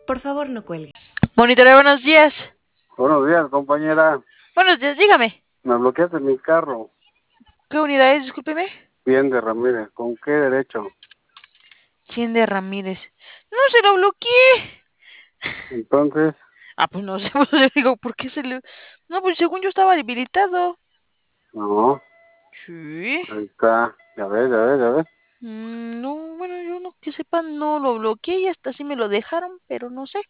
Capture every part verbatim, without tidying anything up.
Por favor, no cuelgue. Monitoreo, buenos días. Buenos días, compañera. Buenos días, dígame. Me bloqueaste mi carro. ¿Qué unidad es? Discúlpeme. Bien de Ramírez. ¿Con qué derecho? cien de Ramírez. No se lo bloqueé. Entonces, Ah, pues no sé, pues le digo, ¿por qué se le...? No, pues según yo estaba debilitado. no. Sí. Ahí está. Ya ves, ya ves, ya ves. Mm, no, bueno, yo no, que sepa, no lo bloqueé y hasta así me lo dejaron, pero no sé.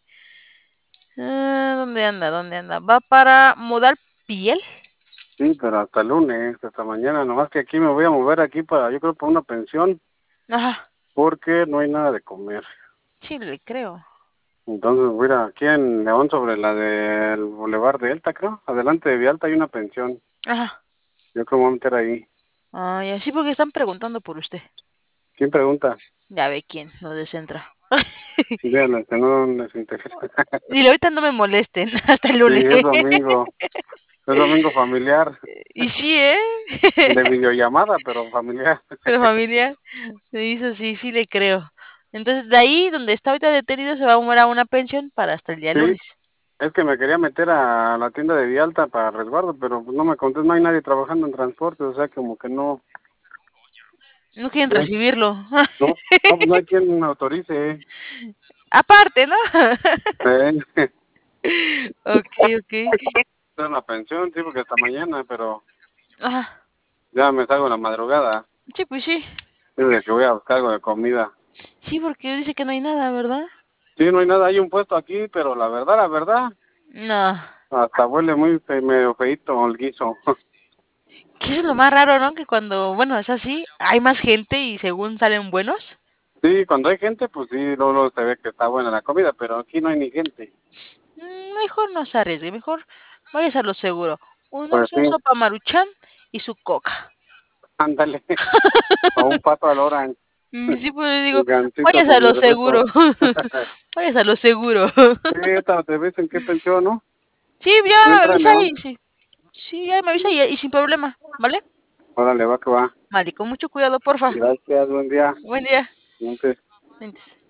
Ah, ¿dónde anda? ¿Dónde anda? ¿Va para modal piel? Sí, pero hasta el lunes, hasta mañana. Nomás que aquí me voy a mover aquí para, yo creo, para una pensión. Ajá, Porque no hay nada de comer. sí, le creo. Entonces, mira, aquí en León, sobre la del Boulevard de Elta, creo. Adelante de Vialta hay una pensión. Ajá. Yo creo que me voy a meter ahí. Ah, ya, sí, porque están preguntando por usted. ¿Quién pregunta? Ya ve quién, lo descentra. Sí, díganle, que no les interesa. Dile, ahorita no me molesten, hasta el Sí, lunes. es domingo. Es domingo familiar. Y sí, ¿eh? De videollamada, pero familiar. Pero familiar, me dice sí, sí le creo. Entonces, de ahí donde está ahorita detenido se va a mover a una pensión para hasta el día Sí, lunes. es que me quería meter a la tienda de Vialta para resguardo, pero pues no me conté, no hay nadie trabajando en transporte, o sea, como que no. No quieren ¿Ves? recibirlo. No, no, pues no hay quien me autorice. Aparte, ¿no? ¿Eh? Ok, ok. Es una pensión, sí, porque hasta mañana, pero Ajá. ya me salgo en la madrugada. Sí, pues sí. Desde que voy a buscar algo de comida. Sí, porque dice que no hay nada, ¿verdad? Sí, no hay nada, hay un puesto aquí, pero la verdad, la verdad, No. hasta huele muy fe, medio feíto el guiso. Que eso es lo más raro, ¿no? Que cuando, bueno, es así, hay más gente y según salen buenos. Sí, cuando hay gente, pues sí, luego, luego se ve que está buena la comida, pero aquí no hay ni gente. Mm, Mejor no se arriesgue, mejor vayas a lo seguro. Una Pues su sí, sopa maruchan y su coca. ándale, a un pato al orange. Mm, Sí, pues le digo, Gigancito vayas a con mi lo seguro. refresco. Vayas a lo seguro. Sí, esta te ves en qué pensión, ¿no? Sí, ¿No ya me entra en avisa León? y sí. Sí, ya me avisa y, y sin problema, ¿vale? Órale, va que va. Vale, con mucho cuidado, porfa. Gracias, buen día. Buen día. Montes. Ventes.